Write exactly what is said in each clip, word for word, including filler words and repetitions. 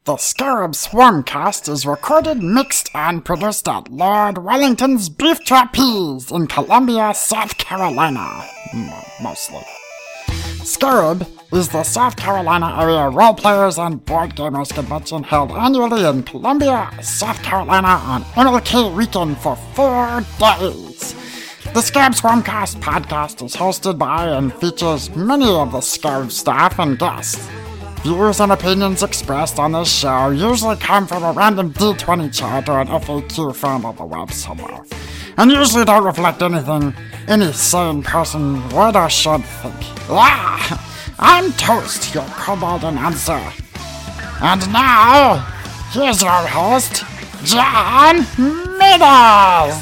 The Scarab Swarmcast is recorded, mixed, and produced at Lord Wellington's Beef Trapeze in Columbia, South Carolina. M- mostly. Scarab is the South Carolina area role-players and board gamers convention held annually in Columbia, South Carolina on M L K weekend for four days. The Scarab Swarmcast podcast is hosted by and features many of the Scarab staff and guests. Views and opinions expressed on this show usually come from a random D twenty chart or an F A Q found on the web somewhere, and usually don't reflect anything any sane person would or should think. Ah, I'm Toast, your kobold announcer. And now, here's your host, John Meadows.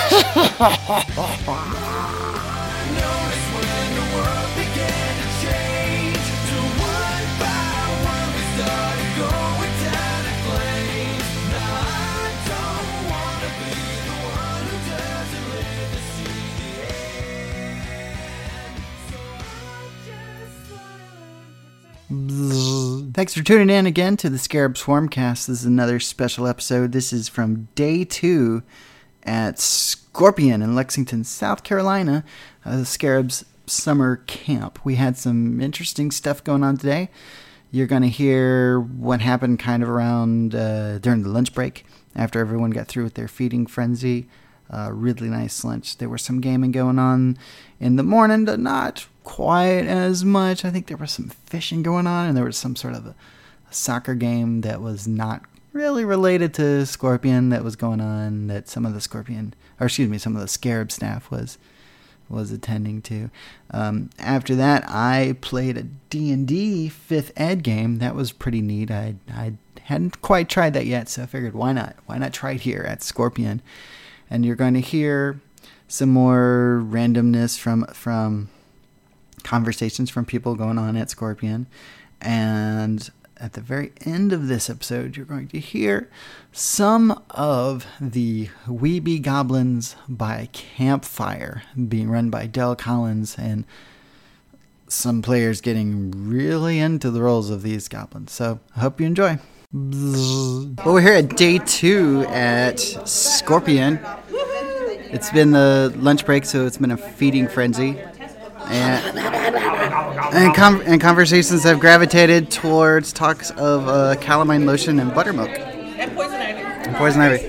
Thanks for tuning in again to the Scarab Swarmcast. This is another special episode. This is from day two at Scorpion in Lexington, South Carolina, uh, the Scarab's summer camp. We had some interesting stuff going on today. You're going to hear what happened kind of around uh, during the lunch break after everyone got through with their feeding frenzy. Uh, really nice lunch. There was some gaming going on in the morning, but not quite as much. I think there was some fishing going on, and there was some sort of a, a soccer game that was not really related to Scorpion that was going on, that some of the Scorpion, or excuse me, some of the Scarab staff was was attending to. Um, after that, I played a D and D fifth ed game. That was pretty neat. I I hadn't quite tried that yet, so I figured, why not? Why not try it here at Scorpion? And you're going to hear some more randomness from from conversations from people going on at Scorpion. And at the very end of this episode, you're going to hear some of the Weeby Goblins by Campfire being run by Del Collins, and some players getting really into the roles of these goblins. So I hope you enjoy. Well, we're here at day two at Scorpion. It's been the lunch break, so it's been a feeding frenzy. And, and, com- and conversations have gravitated towards talks of uh, calamine lotion and buttermilk. And poison ivy. And poison ivy.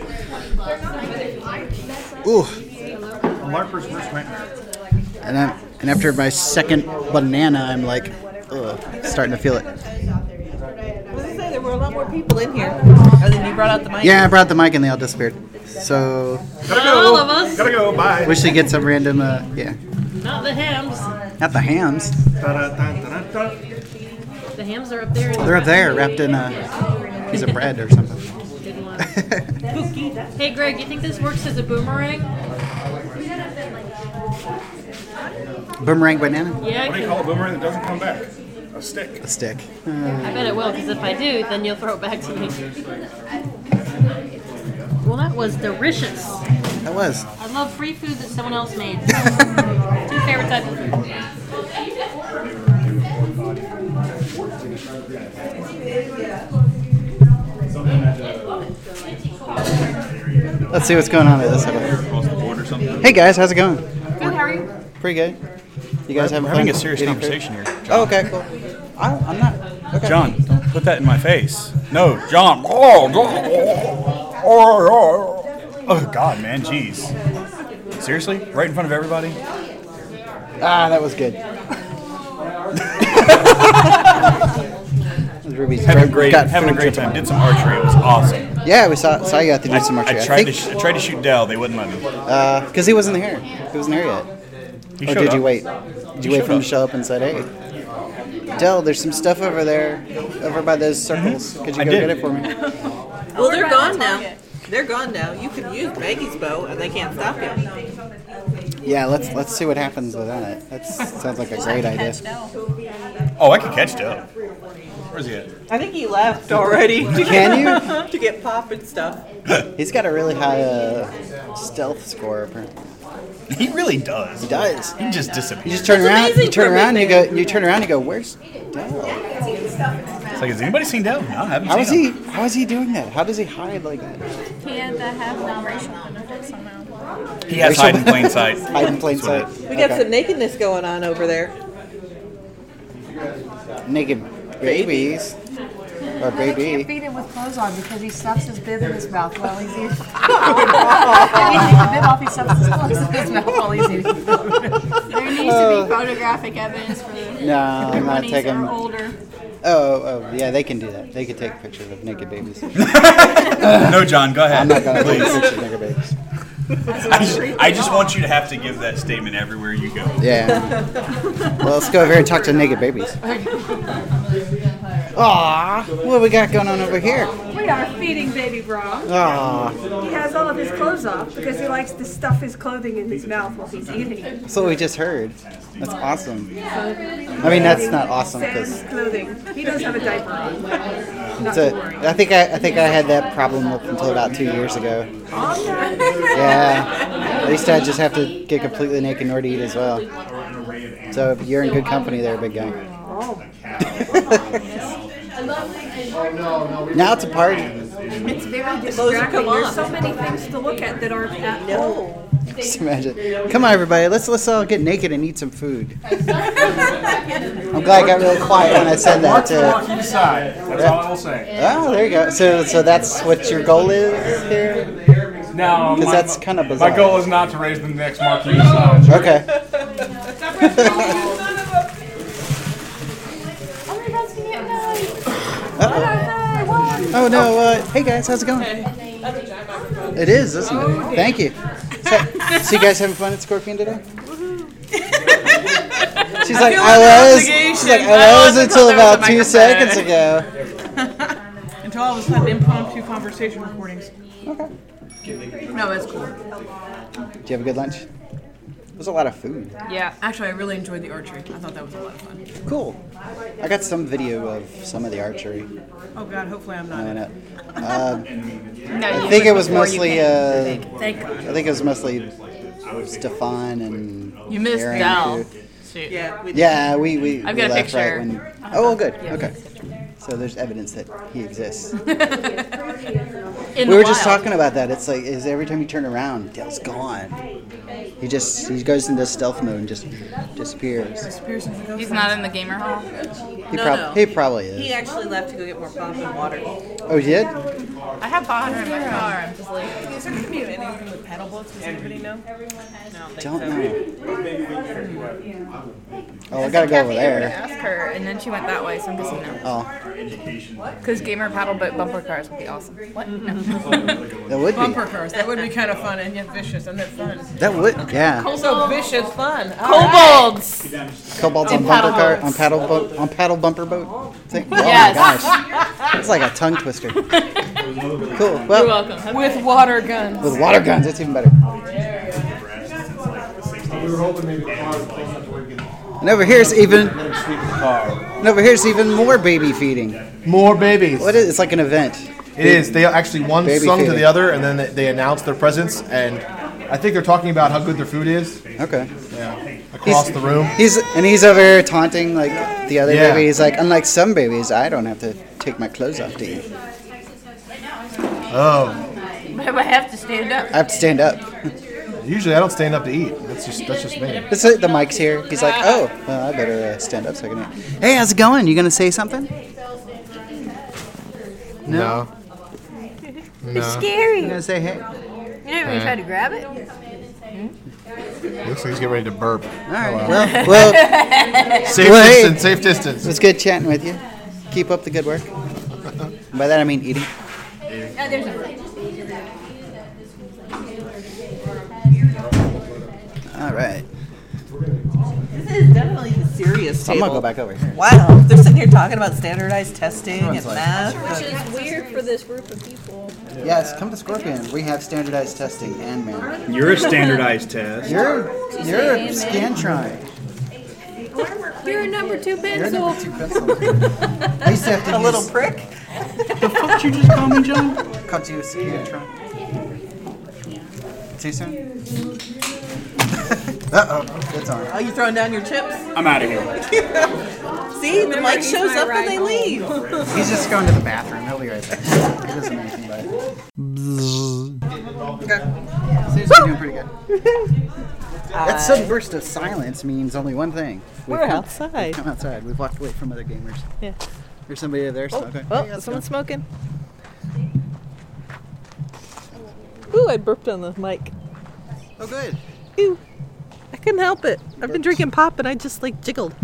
Ooh. Larper's worst nightmare. And, I'm, and after my second banana, I'm like, ugh, starting to feel it. What did I say? There were a lot more people in here. And then you brought out the mic. Yeah, I brought the mic and they all disappeared. So, Gotta go. All of us. Gotta go. Bye. we should get some random, uh, yeah. Not the hams. Not the hams. Da-da-da-da-da. The hams are up there. They're up there, wrapped in a piece of bread or something. Hey, Greg, you think this works as a boomerang? Boomerang banana? Yeah, What do you call a boomerang that doesn't come back? A stick. A stick. I bet it will, because if I do, then you'll throw it back to me. Well, that was delicious. That was. I love free food that someone else made. Two favorite types of food. Let's see what's going on at this episode. Across the board or something. Hey guys, how's it going? Good, how are you? Pretty good. You guys having We're having fun a serious eating food? conversation here. John. Oh, okay, cool. I, I'm not. Okay. John, don't put that in my face. No, John. Oh, oh God, man, jeez. Seriously? Right in front of everybody? Ah, that was good. Ruby's Having a great, got having a filmed great trip. time. Did some archery. It was awesome. Yeah, we saw saw you out there do some archery. I I tried to, think, sh- I tried to shoot Dell. They wouldn't let me. uh, because he wasn't here. He wasn't here yet. He Or showed did up. you wait? Did you He wait for him showed to show up and said, "Hey, Dell, there's some stuff over there, over by those circles. Could you I go did. get it for me?" Well, they're gone now. They're gone now. You can use Maggie's bow, and they can't stop you. Yeah, let's let's see what happens with that. That sounds like a great idea. Oh, I could catch Dell. Where's he at? I think he left already. Can you? to get pop and stuff. He's got a really high uh, stealth score, apparently. He really does. He does. He just disappears. You just turn That's around. amazing You turn for a around. You big go. You turn around. You go. Where's Dell? like, has anybody seen Dell? No, I haven't How seen is he? How is he doing that? How does he hide like that? He had to have non-racial benefits somehow. him. He has hide in plain sight. Hide in plain sight. We got Okay. some nakedness going on over there. Naked babies. Or They can't baby. feed him with clothes on because he stuffs his bib in his mouth while he's eating. If he takes the bib off, he stuffs his clothes in his mouth while he's eating. There needs to be photographic evidence for the No, I'm not bunnies that taking. are older. Oh, oh, yeah, they can do that. They can take pictures of naked babies. No, John, go ahead. I'm not gonna take Please. pictures of naked babies. I just, I just want you to have to give that statement everywhere you go. Yeah. Well, let's go over here and talk to naked babies. Aw, what we got going on over here? We are feeding baby Bra. Aw, He has all of his clothes off because he likes to stuff his clothing in his mouth while he's eating. that's what we just heard. That's awesome. I mean, that's not awesome because Sam's clothing. He does have a diaper on. Not So to worry. I think I, I think I had that problem up until about two years ago. Yeah, at least I just have to get completely naked in order to eat as well. So you're in good company there, big guy. Now it's a party. It's very come distracting. There's on. so many things to look at that aren't at home. Just imagine. Come on, everybody. Let's let's all get naked and eat some food. I'm glad I got really quiet when I said that too. Marquee decide. That's all I will say. Oh, there you go. So so that's what your goal is here? Now, Because my, that's kind of bizarre. my goal is not to raise the next Marquee decide. Okay. Oh no! Uh, hey guys, how's it going? It is, isn't it? Thank you. So, so you guys having fun at Scorpion today? She's like, feel I under was. She's like, obligation. I I was wasn't until told there was a about two microphone. seconds ago. Until all of a sudden, impromptu conversation recordings. Okay. No, that's cool. Did you have a good lunch? It was a lot of food. Yeah, actually, I really enjoyed the archery. I thought that was a lot of fun. Cool. I got some video of some of the archery. Oh God, hopefully I'm not. I in know. it. Uh, No, I you think it was before you mostly. came. Uh, Thank God. I think it was mostly Stefan and. You missed Aaron, Dell. who- Shoot. Yeah, we Yeah, we we. I've we got a left picture. Right when, oh, well, good. Okay. So there's evidence that he exists. In We the were just wild. talking about that. It's like is every time you turn around, Dell's gone. He just he goes into stealth mode and just disappears. He's not in the gamer hall. He, No, prob- no. he probably is. He actually left to go get more pop and water. Oh, he did? I have water in my car. I'm just like, Is there going to be anything with paddle boats? Does anybody know? No, Don't know. Oh, I gotta go over Kathy there. asked her, and then she went that way, so I'm guessing no. Oh, Because gamer paddle boat bumper cars would be awesome. What? No. that would be. Bumper cars. That would be kind of fun and yet vicious and yet fun. That would, yeah. So vicious fun. Kobolds! Kobolds on And bumper paddle car, boats. on paddle boat, on paddle bumper boat. Thing. Oh Yes. my gosh, it's like a tongue twister. Cool. You're Well, welcome. With water guns. with water guns, that's even better. We were hoping maybe the car was close enough to where we could And over here's even, let him sweep the car. and over here's even more baby feeding. More babies. What is? It's like an event. It is. They actually one Baby sung to feeding. the other, and then they, they announced their presence. And I think they're talking about how good their food is. Okay. Yeah, across the room. He's and he's over here taunting like the other Yeah. baby. He's like, unlike some babies, I don't have to take my clothes off to eat. Oh, But I have to stand up. I have to stand up. usually I don't stand up to eat. That's just that's just me. This is, the mic's here. He's like, oh, well, I better uh, stand up so I can eat. Hey, how's it going? You gonna say something? No. No. Scary. You gonna say hey? You never even tried to grab it? Looks like he's getting ready to burp. All right. Well, well, Safe Well, hey. distance. Safe distance. it was good chatting with you. Keep up the good work. By that I mean eating. Oh, there's a All right. This is definitely the serious I'm table. gonna go back over here. Wow, they're sitting here talking about standardized testing Everyone's and like- math. Which is weird for this group of people. Yes, come to Scorpion. We have standardized testing and man. You're a standardized test. You're you're a Scantron. You're a number two You're a pencil. number two pencil. I used to have to A use, little prick. The fuck did you just call me, John? Called you a Scantron. Too soon? Uh oh, it's on. Are you throwing down your chips? I'm out of here. See, the mic shows up when they leave. He's just going to the bathroom. He'll be right back. He doesn't know anything about it. Okay. Seems to be doing pretty good. That sudden burst of silence means only one thing. We've We're come, outside. We've come outside. We've walked away from other gamers. Yeah. There's somebody over there Oh, smoking. oh, Hey, how's it someone's going? smoking. Ooh, I burped on the mic. Oh, good. Ew. I couldn't help it. I've been drinking pop and I just like jiggled.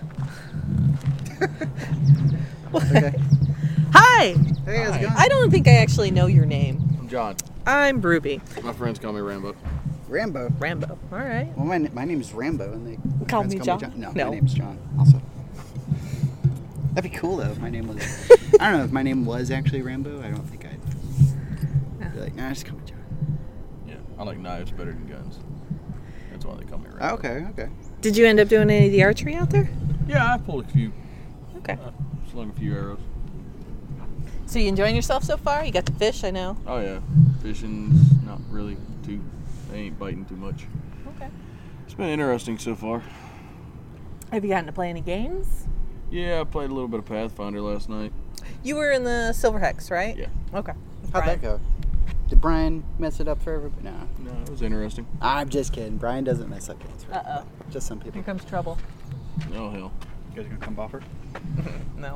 Okay. Hi! Hey, how's it going? I don't think I actually know your name. I'm John. I'm Ruby. My friends call me Rambo. Rambo. Rambo. All right. Well, my, my name is Rambo, and they Call friends me John? No, No. my name's John. Also, that'd be cool though if my name was. I don't know if my name was actually Rambo. I don't think I'd be like, nah, just call me John. Yeah, I like knives better than guns. That's why they call me Rambo. Oh, okay, okay. Did you end up doing any of the archery out there? Yeah, I pulled a few. Okay. Uh, slung a few arrows. So you enjoying yourself so far? You got the fish, I know. Oh yeah, fishing's not really too. They ain't biting too much. Okay. It's been interesting so far. Have you gotten to play any games? Yeah, I played a little bit of Pathfinder last night. You were in the Silver Hex, right? Yeah. Okay. How'd that go? Did Brian mess it up for everybody? No. No, it was interesting. I'm just kidding. Brian doesn't mess up games. For Uh-oh. Just some people. Here comes trouble. Oh hell. You guys gonna come buffer? No.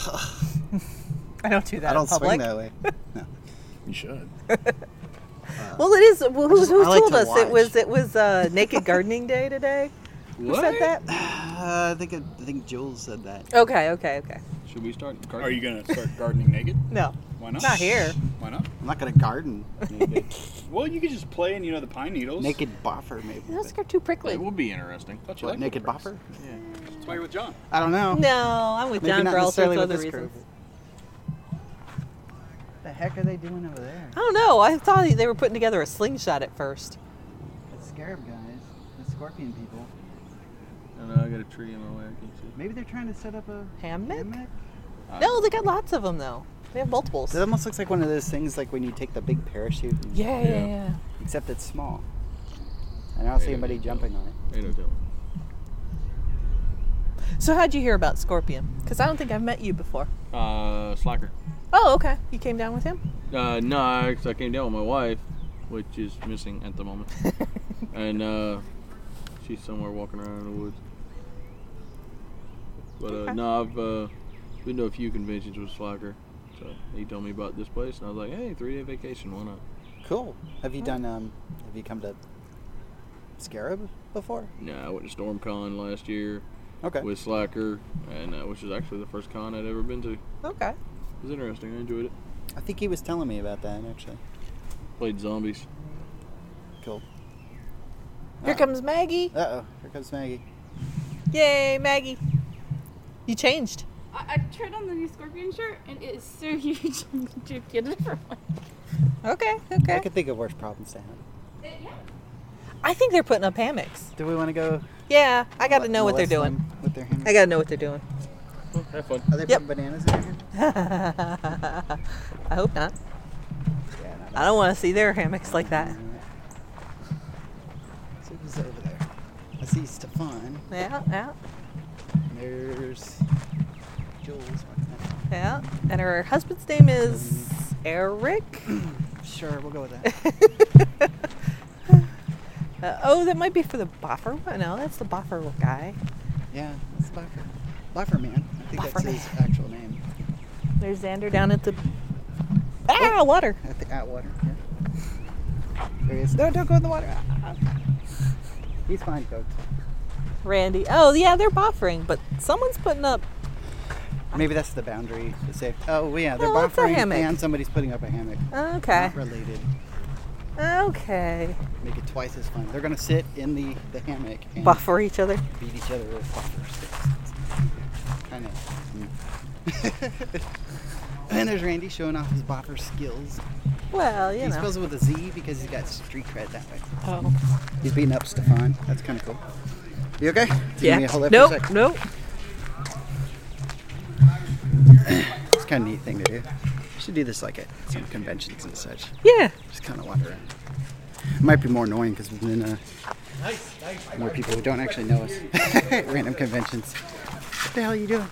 I don't do that I don't in public. swing that way. No. You should. Well, it is. Who, who, who I like told to us it watch. was it was uh, Naked Gardening Day today? Who said that? Uh, I think I think Jules said that. Okay, okay, okay. Should we start? Gardening? Are you gonna start gardening naked? No, Why not? not here. Why not? I'm not gonna garden naked. Well, you could just play in, you know, the pine needles. Naked boffer maybe. Those but- are too prickly. It will be interesting. Thought you What, liked naked little boffer? Yeah. That's why you're with John. I don't know. No, I'm with Maybe John not for all sorts necessarily of with other this reasons. group. What the heck are they doing over there? I don't know. I thought they were putting together a slingshot at first. The scarab guys, the scorpion people. Oh, no, I got a tree in my way. I can't see. Maybe they're trying to set up a Hammock? hammock? No, they got lots of them though. They have multiples. It almost looks like one of those things like when you take the big parachute. And, Yeah, yeah, yeah. Except it's small. And I don't see Yeah, anybody yeah. jumping on it. Ain't no telling. So how'd you hear about Scorpion? Because I don't think I've met you before. Uh, Slacker. Oh, okay. You came down with him? Uh, no, I, 'cause I came down with my wife, which is missing at the moment, and uh, she's somewhere walking around in the woods. But uh, Okay. no, I've uh, been to a few conventions with Slacker, so he told me about this place, and I was like, hey, three day vacation, why not? Cool. Have you done, um, have you come to Scarab before? No, I went to StormCon last year Okay. with Slacker, and uh, which is actually the first con I'd ever been to. It Okay. was interesting. I enjoyed it. I think he was telling me about that, actually. Played zombies. Cool. Here comes Maggie. Uh-oh. Here comes Maggie. Yay, Maggie. You changed. I, I tried on the new Scorpion shirt, and it is so huge. I'm going to get a different one. Okay, I okay. could think of worse problems to have. It, yeah. I think they're putting up hammocks. Do we want to go? Yeah, I got to know what they're molest doing. them With their hammock? I got to know what they're doing. Oh, have fun. Are they Yep. putting bananas in their hammock? I hope not. Yeah, no, I don't want to see their hammocks like that. So who's over there? I see Stefan. Yeah, yeah, There's Jules. yeah. And her husband's name is Eric. Sure, we'll go with that. Uh, oh, that might be for the buffer one. No, that's the buffer guy. Yeah, that's Buffer. Buffer Man. I think that's Buffer his Man. actual name. There's Xander down at the ah water. At the Atwater. Yeah. There he is. No, don't go in the water. Ah. He's fine, folks. Randy. Oh yeah, they're buffering, but someone's putting up. Maybe that's the boundary to say. Oh, yeah, they're Oh, it's a buffering hammock. and somebody's putting up a hammock. Okay. Not related. Okay. Make it twice as fun. They're going to sit in the, the hammock and Buffer each other. beat each other with buffer sticks. Kind of. And there's Randy showing off his buffer skills. Well, you He know. spells it with a Z because he's got street cred that way. Oh. He's beating up Stefan. That's kind of cool. You okay? Give Yeah. me a hold up Nope. for a sec. Nope. It's kind of a neat thing to do. We should do this like at some conventions and such. Yeah. Just kind of wander around. It might be more annoying because we've been uh, more people who don't actually know us at random conventions. What the hell are you doing?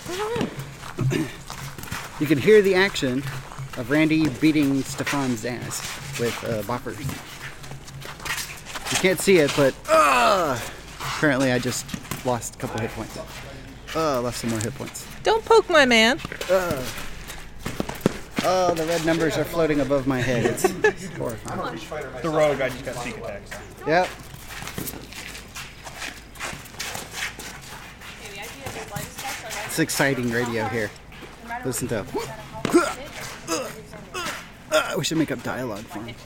You can hear the action of Randy beating Stefan's ass with uh, boppers. You can't see it, but uh, apparently I just lost a couple hit points. Uh, lost some more hit points. Don't poke my man. Uh, oh, the red numbers are floating above my head. It's, it's horrifying. The rogue, I just got sneak attacks. Yep. It's exciting radio here. Listen to. We should make up dialogue for him.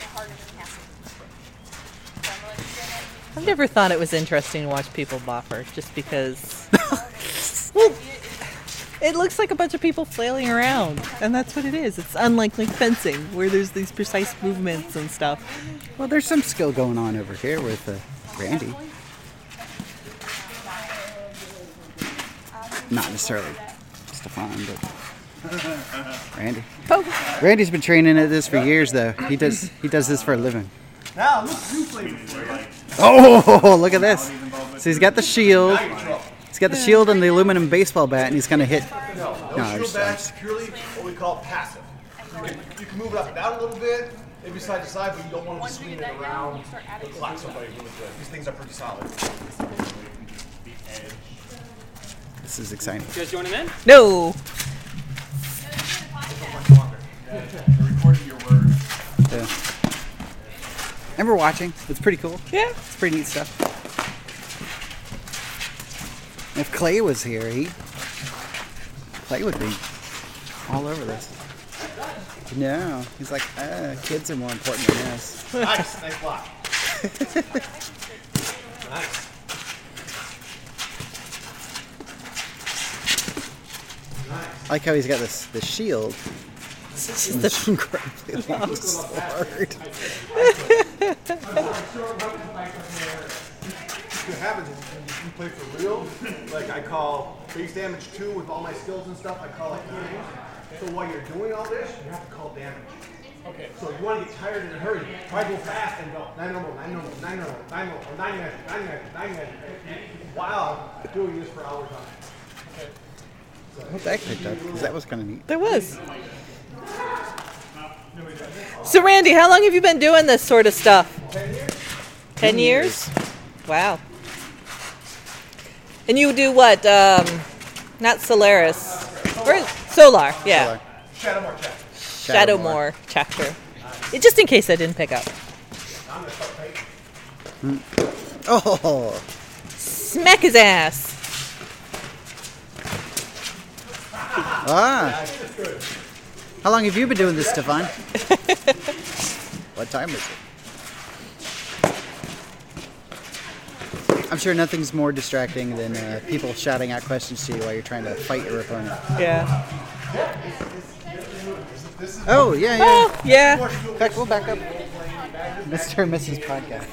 I've never thought it was interesting to watch people bopper, just because. Well, it looks like a bunch of people flailing around, and that's what it is. It's unlike like fencing, where there's these precise movements and stuff. Well, there's some skill going on over here with uh, Randy. Not necessarily Stefan, but Randy. Poke. Randy's been training at this for years, though. He does he does this for a living. Now, look who played. Oh, look at this. So he's got the shield. He's got the shield and the aluminum baseball bat, and he's going to hit. No, No, shield just- badge is purely what we call passive. You can, you can move it up and down a little bit, maybe side to side, but you don't want to swing it around to clock somebody really good. These things are pretty solid. This is exciting. You guys joining in? No. Yeah. And we're watching. It's pretty cool. Yeah. It's pretty neat stuff. If Clay was here, he Clay would be all over this. No, he's like, uh, kids are more important than this. Nice, nice block. Nice. I like how he's got this the shield. This is this incredibly long sword. What happens is when you play for real, like I call base damage two with all my skills and stuff, I call it nine. So while you're doing all this, you have to call damage. Okay. So if you want to get tired in a hurry, try to go fast and go nine normal, nine normal, nine normal, nine normal, or nine magic, nine magic, nine magic, while doing this for hours on it. Okay. I hope that picked up, because that was kind of neat. There was. So Randy, how long have you been doing this sort of stuff? Ten years. Ten years? Wow. And you do what? Um, not Solaris. Or Solar, yeah. Shadowmoor chapter. Shadowmoor chapter. Yeah, just in case I didn't pick up. Mm. Oh! Smack his ass. Ah! How long have you been doing this, Stefan? What time is it? I'm sure nothing's more distracting than uh, people shouting out questions to you while you're trying to fight your opponent. Yeah. Oh, yeah, yeah. Oh, yeah. In fact, we'll back up. Mister and Missus Podcast.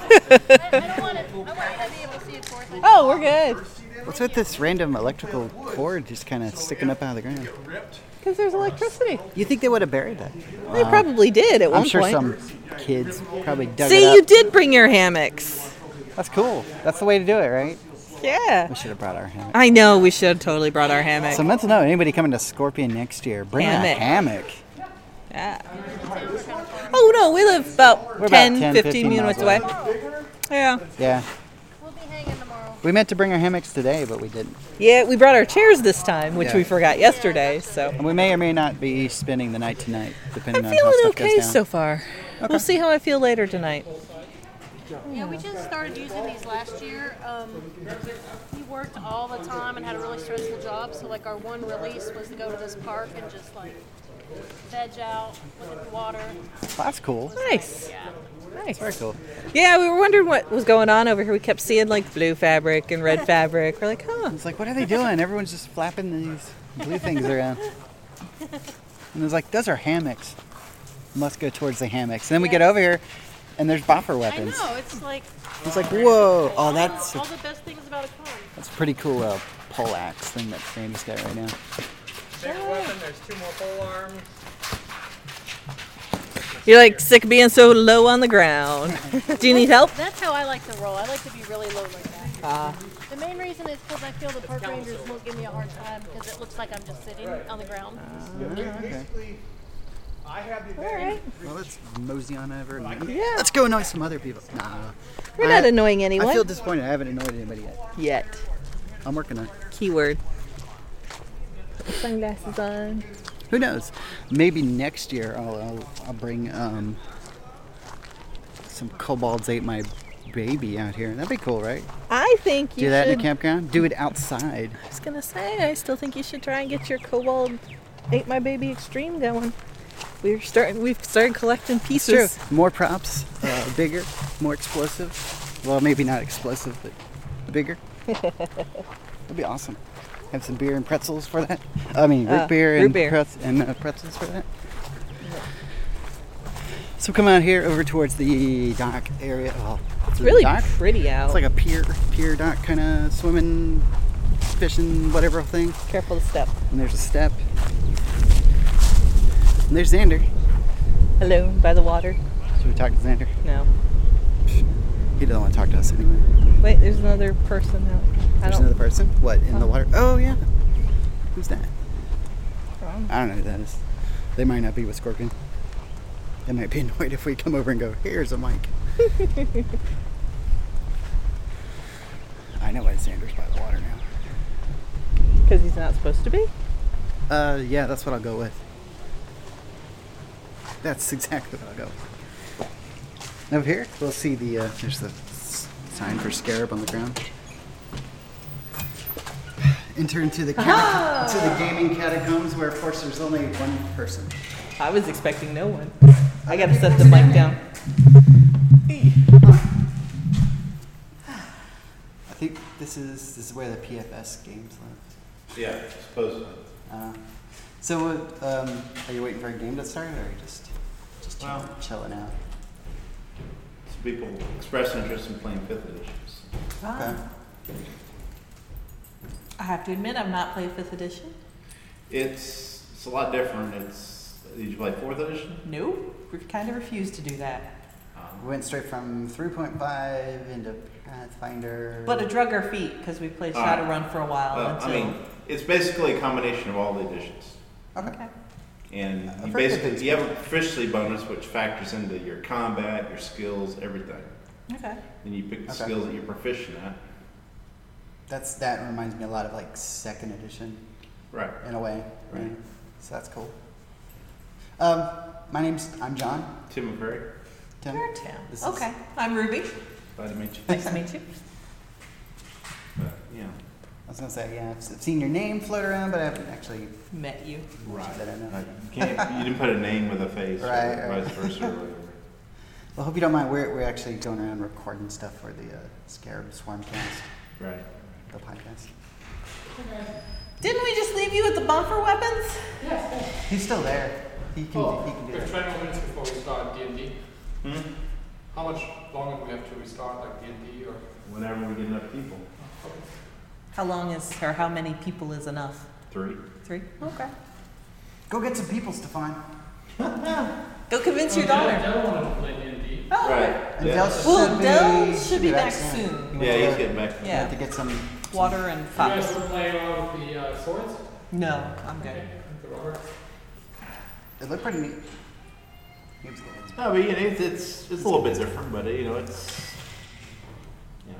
Oh, we're good. What's with this random electrical cord just kind of sticking up out of the ground? Because there's electricity. You think they would have buried that? They probably did at one I'm sure point. some kids probably dug it See, up. you did bring your hammocks. That's cool. That's the way to do it, right? Yeah. We should have brought our hammock. I know, we should have totally brought our hammock. So meant to know, anybody coming to Scorpion next year, bring Hammock. a hammock. Yeah. Oh, no, we live about We're ten, about ten, fifteen fifteen minutes miles away. Yeah. Yeah. We meant to bring our hammocks today, but we didn't. Yeah, we brought our chairs this time, which Yeah. we forgot yesterday, so. And we may or may not be spending the night tonight, depending I'm on how feeling stuff okay goes down. so far. We'll see how I feel later tonight. Yeah, we just started using these last year. Um, we worked all the time and had a really stressful job, so like our one release was to go to this park and just like veg out, look at the water. That's cool. Nice. Yeah. Nice. Very cool. Yeah, we were wondering what was going on over here. We kept seeing like blue fabric and red fabric. We're like, huh. It's like, what are they doing? Everyone's just flapping these blue things around. And it's like, those are hammocks. Must go towards the hammocks. And then we get over here, and there's boffer weapons. I know, it's like. It's like, whoa. Oh, that's all the best things about a con. that's a pretty cool uh, pole axe thing that Randy's got right now. Bigger weapon, there's two more pole arms. You're like sick of being so low on the ground. Do you need help? That's how I like to roll. I like to be really low like that. Ah. The main reason is because I feel the park rangers won't give me a hard time because it looks like I'm just sitting on the ground. Uh, okay. I have the All right. Well, let's mosey on over. And Yeah. Let's go annoy some other people. Nah. We're I- not annoying anyone. I feel disappointed. I haven't annoyed anybody yet. Yet. I'm working on it. Keyword. Put the sunglasses on. Who knows? Maybe next year I'll I'll, I'll bring um some kobolds ate my baby out here. That'd be cool, right? I think you Do that should. in a campground. Do it outside. I was gonna say, I still think you should try and get your Kobold Ate My Baby Extreme going. We're starting. We've started collecting It's pieces. true. More props, uh, bigger, more explosive. Well, maybe not explosive, but bigger. That'd be awesome. Have some beer and pretzels for that. I mean, root Uh, beer root and, beer. Pretz- and uh, pretzels for that. So come out here over towards the dock area. Oh, It's really dock? pretty out. It's like a pier, pier dock kind of swimming, fishing, whatever thing. Careful the step. And there's a step. And there's Xander. Hello, by the water. Should we talk to Xander? No. He doesn't want to talk to us anyway. Wait, there's another person out. I There's don't. another person? What, in the Oh. water? Oh, yeah. Who's that? Wrong. I don't know who that is. They might not be with Scorpion. They might be annoyed if we come over and go, here's a mic. I know why Xander's by the water now. Because he's not supposed to be. Uh, yeah, that's what I'll go with. That's exactly what I'll go with. Over here, we'll see the, uh, there's the s- sign for Scarab on the ground. Enter into the, cata- into the gaming catacombs where, of course, there's only one person. I was expecting no one. I gotta set the mic down. I think this is this is where the P F S games live. Yeah, supposedly. Uh, so, uh, um, are you waiting for a game to start, or are you just just chill, Well- chilling out? Some people express interest in playing fifth editions. Okay. I have to admit, I've not played fifth edition. It's it's a lot different. It's did you play fourth edition? No, we kind of refused to do that. We went straight from three point five into Pathfinder. But it drug our feet because we played All right. Shadowrun for a while. Well, until... I mean, it's basically a combination of all the editions. Okay. And I've you heard basically good you have a proficiency bonus which factors into your combat, your skills, everything. Okay. And you pick the Okay. skills that you're proficient at. That's that reminds me a lot of like second edition. Right. In a way. Right. Yeah. So that's cool. Um, my name's I'm John. Tim McCrary. Tim. You're Tim. This is- Okay. I'm Ruby. Glad to meet you. Nice to meet you. But, yeah. I was gonna say yeah, I've s- I've seen your name float around, but I haven't actually Met you. Right. that I know. Right. You, can't, you didn't put a name with a face, Right, or right. vice versa, or whatever. Well, hope you don't mind. We're we're actually going around recording stuff for the uh, Scarab Swarmcast, Right. the podcast. Didn't we just leave you with the bumper weapons? He's still there. He can Oh, he can do there's that. twenty more minutes before we start D and D. Hmm? How much longer do we have till we start, like D and D or? Whenever we get enough people. How long is, or how many people is enough? Three. Three? Okay. Go get some people, Stefan. Go convince your daughter. Dell wanted to play D and D. Oh, Right. And Yeah. Del Well, should be, Del should be back soon. soon. He went Yeah, to he's go- getting back. he Yeah. went to get some. Water and You guys fox. want to play around with the uh, swords? No, I'm good. The rubber? It looked pretty neat. He was good. No, but you know, it's, it's it's a little bit different, but you know, it's yeah,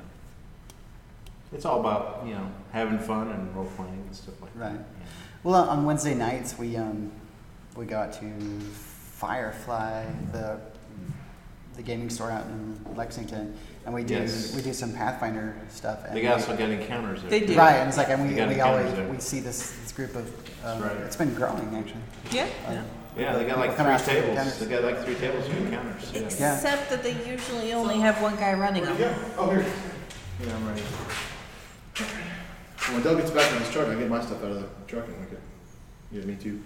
it's all about you know having fun and role playing and stuff like Right. that. Well, uh, on Wednesday nights we um we got to Firefly, the the gaming store out in Lexington, and we do Yes. we do some Pathfinder stuff. And They also got encounters there. They do. Right, and it's like and we, They got we encounters always there. we see this this group of um, That's right. it's been growing actually. Yeah. Um, Yeah, they got like People come out three to tables. encounters. They got like three tables for encounters. Yeah, Yeah. Except that they usually only have one guy running them. Oh, here. yeah, I'm ready. When Doug gets back on his truck, I get my stuff out of the truck and like it. Yeah, me too.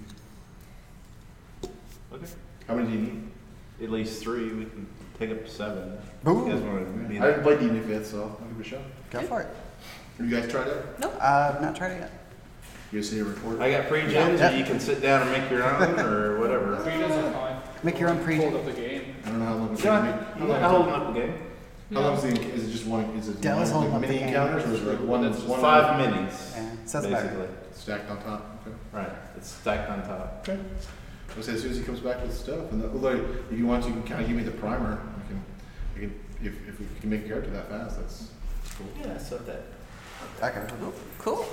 Okay. How many do you need? At least three. We can take up to seven. Ooh. You guys want to be I haven't played D and D yet, so I'll give it a shot. Go for it. Have you guys tried that? Nope. Uh, I've not tried it yet. You guys see a report? I got pre-gens, Yeah. and you can sit down and make your own or whatever. Three days are fine. Make your own pre. Hold up the game. I don't know how long it's Yeah, gonna you got holding up the game. How long is the, is it just one, is it Dell's one, holding like up mini the encounters, or is it like one, It's one five round? minis, Yeah, so that's about basically. Stacked on top, okay. Right, it's stacked on top. Okay. I was say, as soon as he comes back with stuff, and the, like, if you want to, you can kind of give me the primer. I can, I can, if, if we can make a character that fast, that's cool. Yeah, so that. Okay. Cool.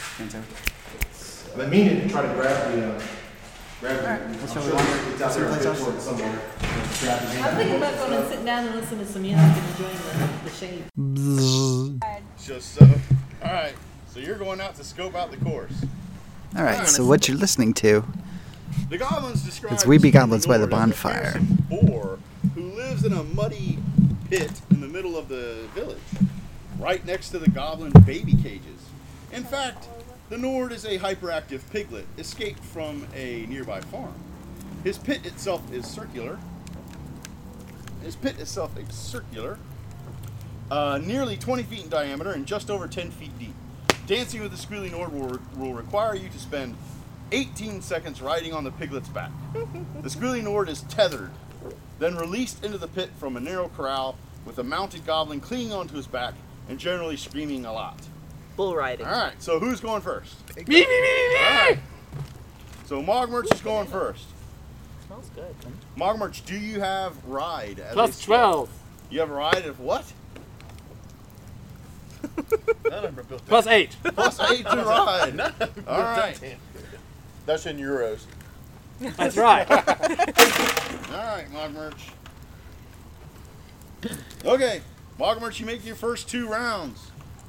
I mean, to try to grab the, uh, grab the, Alright, I'm that's sure what we want. it's out there on Someplace Discord somewhere. Grab the I'm thinking about going and sitting down and listening to some music and enjoying the, the shade. Just so. All right. So you're going out to scope out the course. All right, so what you're listening to The goblins describe is We Be Stephen Goblins by the Lord as a Bonfire. fearsome boar who lives in a muddy pit in the middle of the village, right next to the goblin baby cages. In fact, the Nord is a hyperactive piglet escaped from a nearby farm. His pit itself is circular. His pit itself is circular, uh, nearly twenty feet in diameter and just over ten feet deep. Dancing with the Squealy Nord will, will require you to spend eighteen seconds riding on the piglet's back. The Squealy Nord is tethered, then released into the pit from a narrow corral with a mounted goblin clinging onto his back and generally screaming a lot. Bull riding. All right, so who's going first? Me, me, me, me! All right. So Mogmarch is going first. Smells good. Mogmarch, do you have ride? As Plus a skill? twelve. You have ride of what? Plus eight. Plus eight to ride. All right. That's in euros. That's right. All right, Mogmarch. Okay, Mogmarch, you make your first two rounds.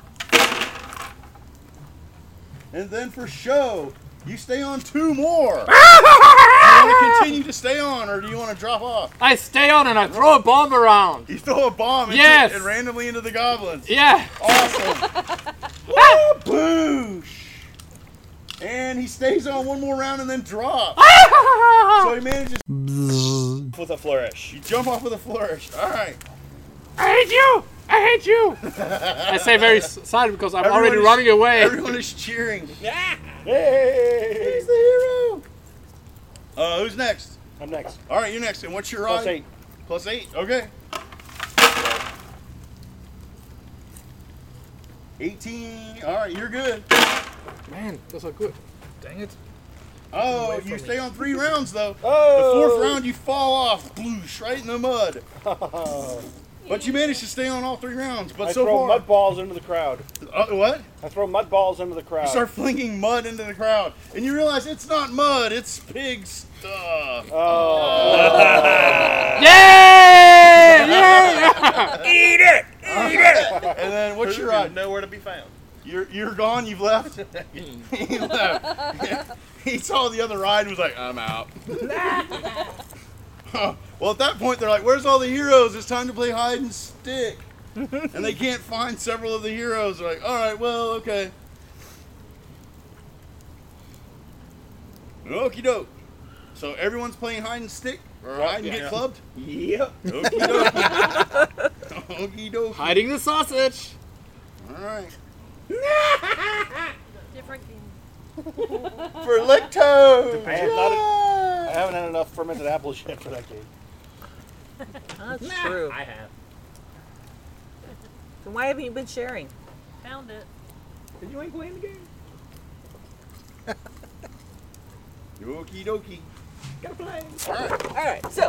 And then for show, you stay on two more. Do you want to continue to stay on, or do you want to drop off? I stay on and I throw a bomb around. You throw a bomb into, Yes. and randomly into the goblins. Yeah. Awesome. Woo! Boosh! And he stays on one more round and then drops. So he manages with a flourish. You jump off with a flourish. All right. I hate you! I hate you! I say very silent because I'm Everyone already is- running away. Everyone is cheering. Hey! He's the hero. Uh, who's next? I'm next. All right, you're next. And what's your ride? Plus eight. Plus eight. Okay. eighteen. All right, you're good. Man, those are good. Dang it. Oh, Away you from stay me. on three rounds though. Oh. The fourth round, you fall off, bloosh, right in the mud. But you managed to stay on all three rounds. But I so throw far, mud balls into the crowd. Uh, what? I throw mud balls into the crowd. You start flinging mud into the crowd, and you realize it's not mud; it's pig stuff. Oh. Yeah! Yeah! Eat it! Eat it! And then what's your ride? Nowhere to be found. You're you're gone. You've left. He left. He saw the other ride and was like, "I'm out." Well, at that point, they're like, "Where's all the heroes? It's time to play hide and stick." And they can't find several of the heroes. They're like, "All right, well, okay." Okie doke. So everyone's playing hide and stick or hide and yeah. get clubbed. Yep. Okie dokie. Okie dokie. Hiding the sausage. All right. Different game. For Licto! I, have not I haven't had enough fermented apples yet for that game. That's true. I have. Then why haven't you been sharing? Found it. Did you ain't playing the game? Okie dokie. Gotta play. All right. All right, so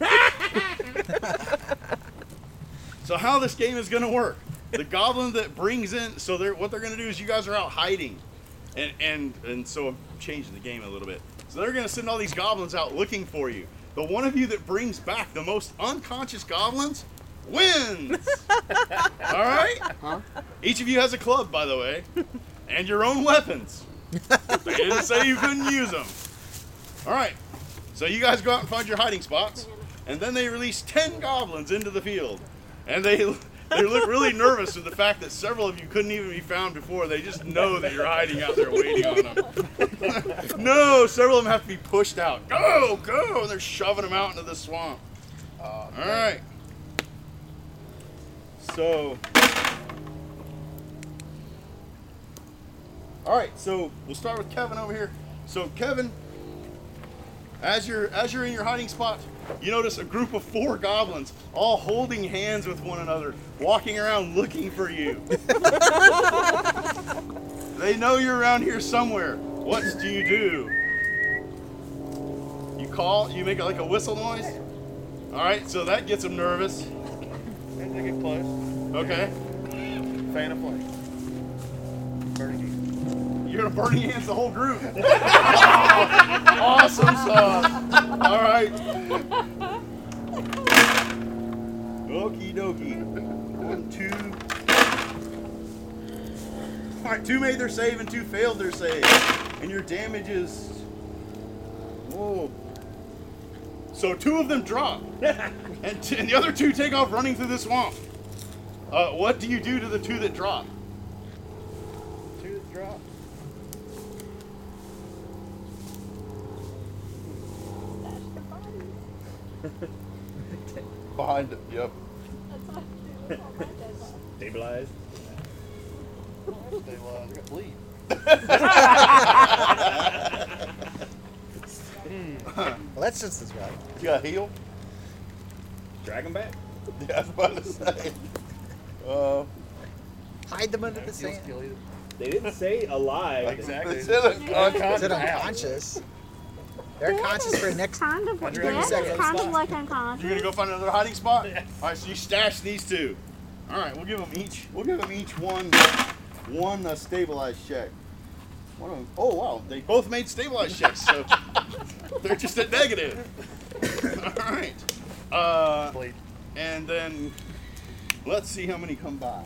So how this game is going to work? The goblin that brings in, so they're what they're going to do is you guys are out hiding, and and and so I'm changing the game a little bit. So they're going to send all these goblins out looking for you. The one of you that brings back the most unconscious goblins wins. All right. Huh? Each of you has a club, by the way, and your own weapons. They didn't say you couldn't use them. All right. So you guys go out and find your hiding spots, and then they release ten goblins into the field, and they they look really nervous with the fact that several of you couldn't even be found before. They just know that you're hiding out there waiting on them. No, several of them have to be pushed out. Go, go, and they're shoving them out into the swamp. All right. So, all right. So we'll start with Kevin over here. So Kevin, As you're as you're in your hiding spot, you notice a group of four goblins all holding hands with one another, walking around looking for you. They know you're around here somewhere. What do you do? You call, you make like a whistle noise? Alright, so that gets them nervous. And they get close. Okay. Fan of flame. Burning hands. You're gonna burning hands the whole group. Awesome stuff. Alright. Okie dokie. One, two. Alright, two made their save and two failed their save. And your damage is. Whoa. So two of them drop. and, t and the other two take off running through the swamp. Uh, what do you do to the two that drop? Two that drop. Behind it, yep. Stabilize. Stabilize. I got bleed. Well, that's just as well. You got heal? Drag them back. Yeah, I was about to say. Uh, Hide them under the sand. They didn't say alive. Exactly. They said Unconscious. Said unconscious. They're unconscious for the next kind of, one hundred yeah, seconds. it's kind of like unconscious. You're gonna go find another hiding spot? Yeah. All right, so you stash these two. All right, we'll give them each. We'll give them each one, one uh, stabilized check. One of them. Oh wow, they both made stabilized checks, so they're just at negative. All right. Uh, and then let's see how many come by.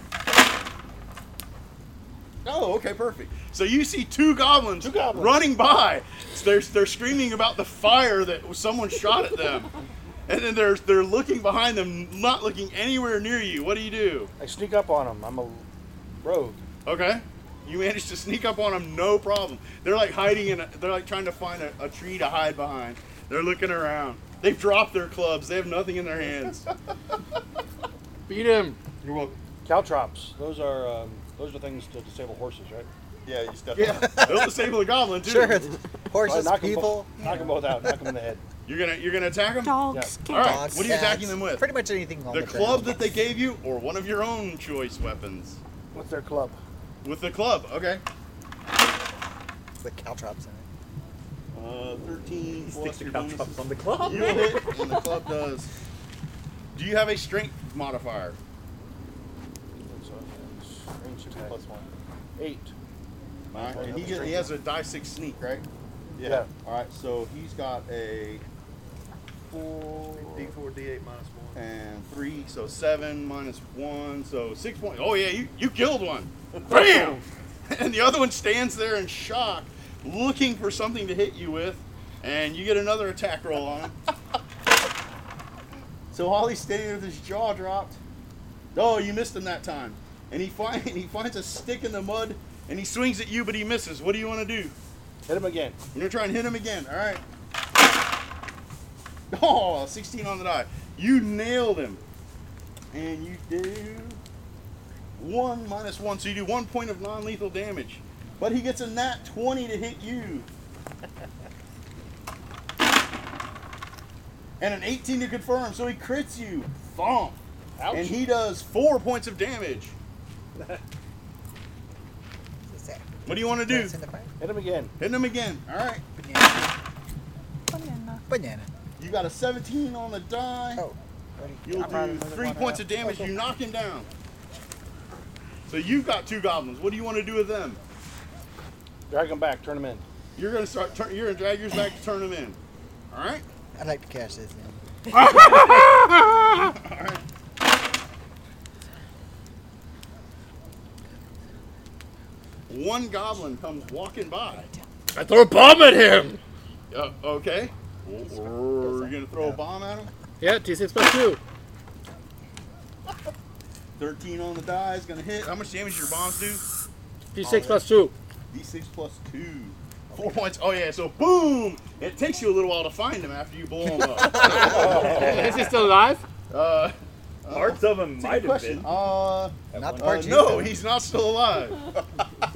Oh, okay, perfect. So you see two goblins, two goblins. running by. They're, they're screaming about the fire that someone shot at them. And then they're, they're looking behind them, not looking anywhere near you. What do you do? I sneak up on them. I'm a rogue. Okay. You managed to sneak up on them, no problem. They're like hiding in a, they're like trying to find a, a tree to hide behind. They're looking around. They've dropped their clubs. They have nothing in their hands. Beat him. You're welcome. Caltrops. Those are um, those are things to disable horses, right? Yeah, you step yeah. They'll disable the goblin too. Sure. Horses, knock people. Them knock them both out. Knock them in the head. You're gonna you're gonna attack them? Dogs. Yeah. All right. Dogs, What are you cats, attacking them with? Pretty much anything on the, the club ground. that they gave you, or one of your own choice weapons? What's their club? With the club. Okay. With caltrops in it. Uh, thirteen plus your bonus. Caltrops on the club. You hit, and the club does. Do you have a strength modifier? Plus one. Eight. All right. And he, get, he has a die six sneak, right? Yeah. yeah. All right. So he's got a four, D four, D eight minus one, and three. So seven minus one. So six points. Oh yeah, you you killed one. Bam! And the other one stands there in shock, looking for something to hit you with, and you get another attack roll on him. So while he's standing there with his jaw dropped, oh, you missed him that time. And he find, he finds a stick in the mud, and he swings at you, but he misses. What do you want to do? Hit him again. You're going to try and hit him again. All right. Oh, sixteen on the die. You nailed him. And you do one minus one, so you do one point of non-lethal damage. But he gets a nat twenty to hit you. And an eighteen to confirm, so he crits you. Thump. Ouch. And he does four points of damage. What do you want to do? Hit him again. Hit him again. All right. Banana. Banana. You got a seventeen on the die. Oh. You'll do three points of damage. You knock him down. So you've got two goblins. What do you want to do with them? Drag them back. Turn them in. You're gonna start. Turn, you're gonna drag yours back to turn them in. All right. I'd like to cash this in. All right. One goblin comes walking by. I throw a bomb at him. Uh, okay. Or you're gonna throw a bomb at him? Yeah, T six plus two. thirteen on the die is gonna hit. How much damage do your bombs do? D six plus two. D six plus two. Four points. Oh yeah. So boom! It takes you a little while to find him after you blow him up. Is he still alive? Uh, Parts of him might have been. Uh, not uh, no, he's not still alive.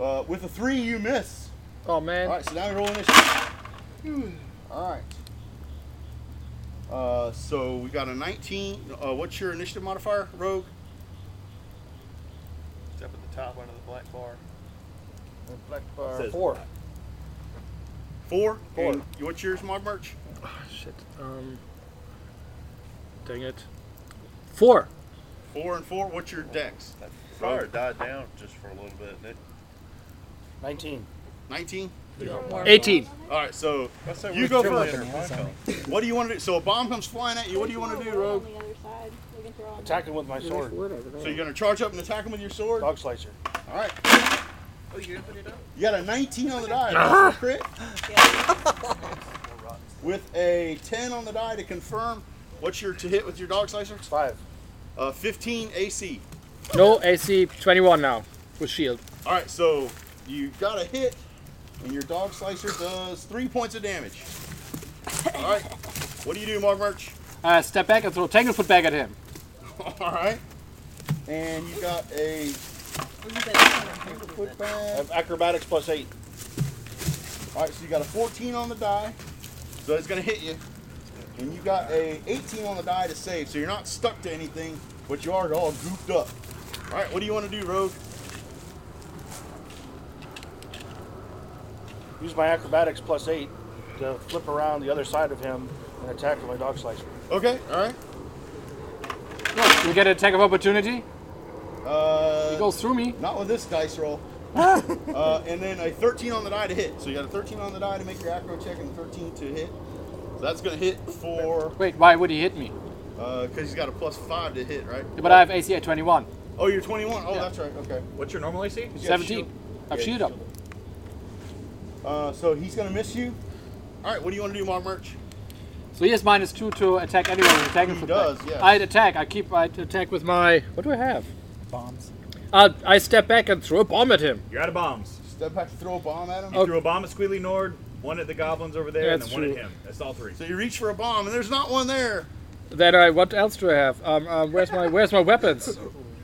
Uh, with a three, you miss. Oh, man. All right, so now we roll initiative. All right. Uh, so we got a nineteen. Uh, what's your initiative modifier, Rogue? It's up at the top under the black bar. The black bar. Says Four. Four? Four. And what's yours, Mod Merch? Oh, shit. Um, dang it. Four. Four and four. What's your dex? That fire died down just for a little bit, didn't it? Nineteen. Nineteen. Eighteen. All right, so Let's say you we're go still first. in there. What do you want to do? So a bomb comes flying at you. What do you want to do, Rogue? On the other side. We can throw on Attack him with my sword. So you're gonna charge up and attack him with your sword? Dog slicer. All right. Oh, you opened it up? You got a nineteen on the die. That's a crit. With a ten on the die to confirm. What's your to hit with your dog slicer? Five. Uh, fifteen A C. No, A C twenty-one now with shield. All right, so you got a hit, and your dog slicer does three points of damage. All right. What do you do, Mark Merch? Uh, step back and throw Tanglefoot back at him. All right. And you got a foot I back. have acrobatics plus eight. All right, so you got a fourteen on the die, so it's gonna hit you, and you got a eighteen on the die to save. So you're not stuck to anything, but you are all gooped up. All right, what do you want to do, Rogue? Use my acrobatics plus eight to flip around the other side of him and attack with my dog slicer. Okay, all right. Look, you get an attack of opportunity. Uh, He goes through me. Not with this dice roll. uh, and then a thirteen on the die to hit. So you got a thirteen on the die to make your acro check and a thirteen to hit. So that's going to hit for... Wait, why would he hit me? Because uh, he's got a plus five to hit, right? Yeah, but I have A C at twenty-one. Oh, you're twenty-one? Oh, Yeah. that's right. Okay. What's your normal A C? You got seventeen. shield. I've Yeah, shield up. Uh, so he's going to miss you. All right, what do you want to do, Mark Merch? So he has minus two to attack anyone with attacking He foot does, back. yeah. I attack. I keep. I attack with my. What do I have? Bombs. Uh, I step back and throw a bomb at him. You're out of bombs. Step back to throw a bomb at him? You threw a bomb at Squealy Nord, one at the goblins over there, and That's then one true. at him. That's all three. So you reach for a bomb, and there's not one there. Then I. What else do I have? Um, um where's my Where's my weapons?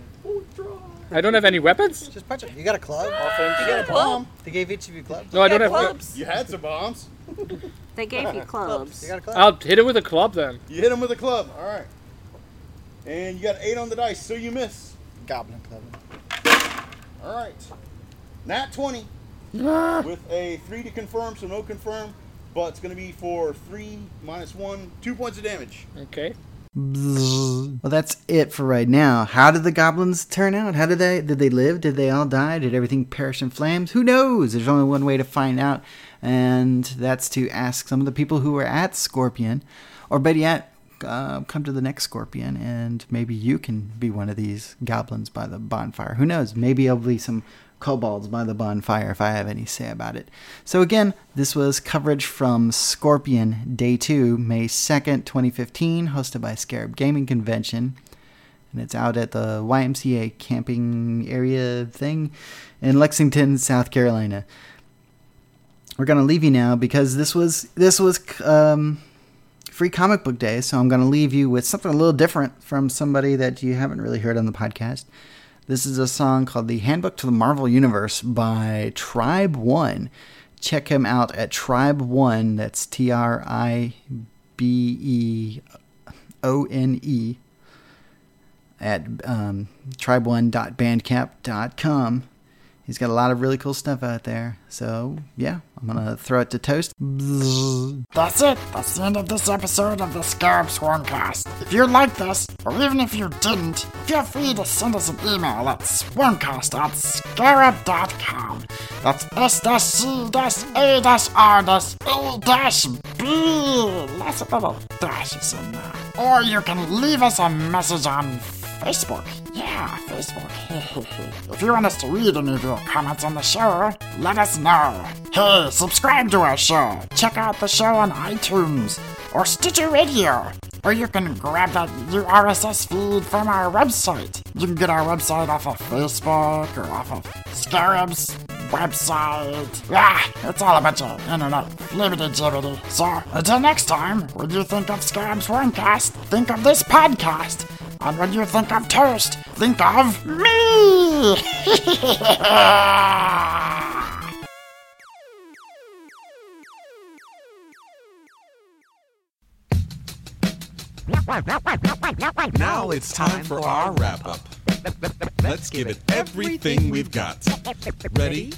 I don't have any weapons. Just punch him. You got a club? Offense. You got a bomb. They gave each of you clubs? No, I don't have clubs. You had some bombs. They gave you clubs. You got a club? I'll hit him with a club then. You hit him with a club. All right. And you got eight on the dice, so you miss. Goblin club. All right. Nat twenty with a three to confirm, so no confirm, but it's going to be for three minus one, two points of damage. Okay. Well, that's it for right now. How did the goblins turn out? How did they did they live? Did they all die? Did everything perish in flames? Who knows? There's only one way to find out, and that's to ask some of the people who were at Scorpion, or better yet, uh, come to the next Scorpion, and maybe you can be one of these goblins by the bonfire. Who knows? Maybe I'll be some kobolds by the bonfire if I have any say about it. So again, this was coverage from Scorpion Day two, May second, twenty fifteen, hosted by Scarab Gaming Convention. And it's out at the Y M C A camping area thing in Lexington, South Carolina. We're going to leave you now because this was this was um, Free Comic Book Day, so I'm going to leave you with something a little different from somebody that you haven't really heard on the podcast. This is a song called The Handbook to the Marvel Universe by Tribe One. Check him out at Tribe One. That's T R I B E O N E at um, tribe one dot bandcamp dot com. He's got a lot of really cool stuff out there. So, yeah, I'm going to throw it to Toast. That's it. That's the end of this episode of the Scarab Swarmcast. If you like this, or even if you didn't, feel free to send us an email at swarmcast at scarab dot com. That's S C A R A B. Lots of little dashes in there. Or you can leave us a message on Facebook. Yeah, Facebook. If you want us to read any of your comments on the show, let us know. Hey, subscribe to our show. Check out the show on iTunes or Stitcher Radio. Or you can grab that R S S feed from our website. You can get our website off of Facebook or off of Scarab's website. Ah, it's all a bunch of internet flibbity-jibbity. So, until next time, when you think of Scarab's Swarmcast, think of this podcast. And when you think of toast, think of me! Now it's time for our wrap-up. Let's give it everything we've got. Ready?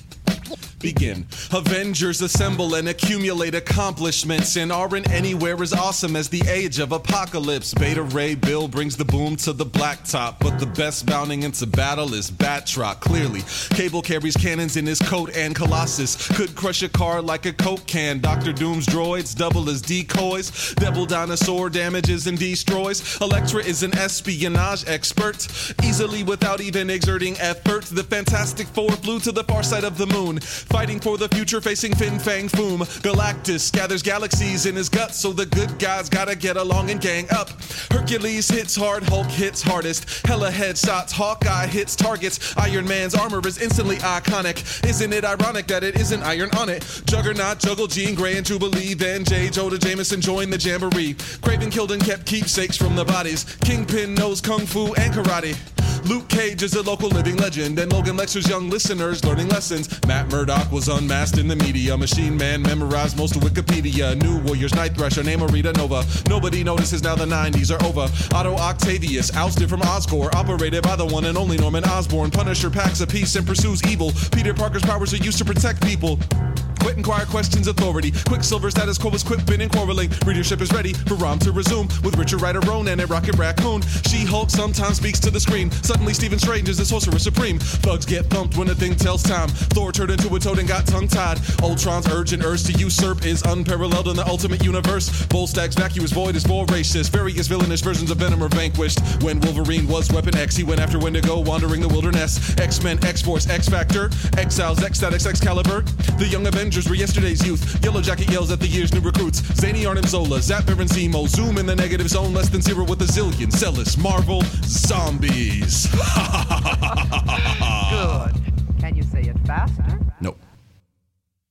Begin. Avengers assemble and accumulate accomplishments and aren't anywhere as awesome as the age of apocalypse. Beta Ray Bill brings the boom to the blacktop, but the best mounting into battle is Batroc. Clearly, Cable carries cannons in his coat, and Colossus could crush a car like a Coke can. Doctor Doom's droids double as decoys. Devil Dinosaur damages and destroys. Elektra is an espionage expert, easily without even exerting effort. The Fantastic Four flew to the far side of the moon, fighting for the future, facing Fin Fang Foom. Galactus gathers galaxies in his guts, so the good guys gotta get along and gang up. Hercules hits hard, Hulk hits hardest. Hella headshots, Hawkeye hits targets. Iron Man's armor is instantly iconic. Isn't it ironic that it isn't iron on it? Juggernaut juggled Jean Grey and Jubilee, then J. Jonah Jameson joined the jamboree. Craven killed and kept keepsakes from the bodies. Kingpin knows kung fu and karate. Luke Cage is a local living legend, and Logan lectures young listeners learning lessons. Matt Murdock was unmasked in the media. Machine Man memorized most of Wikipedia. New Warriors, Night Thrasher, Namorita Nova. Nobody notices now the nineties are over. Otto Octavius, ousted from Oscorp, operated by the one and only Norman Osborn. Punisher packs a peace and pursues evil. Peter Parker's powers are used to protect people. Quit inquire questions authority. Quicksilver status quo is quipping and quarreling. Readership is ready for Rom to resume with Richard Rider Ronan and Rocket Raccoon. She-Hulk sometimes speaks to the screen. Suddenly Stephen Strange is the Sorcerer Supreme. Thugs get thumped when the thing tells time. Thor turned into a toad and got tongue-tied. Ultron's urge and urge to usurp is unparalleled in the ultimate universe. Volstag's vacuous void is voracious. Various villainous versions of Venom are vanquished. When Wolverine was Weapon X, he went after Wendigo, wandering the wilderness. X-Men, X-Force, X-Factor, Exiles, X-Statics, Excalibur. The Young Avengers were yesterday's youth. Yellow Jacket yells at the year's new recruits. Zany Arnim Zola, Zapper and Zemo. Zoom in the negative zone, less than zero with a zillion. Celis, Marvel, zombies. Good. Can you say it faster?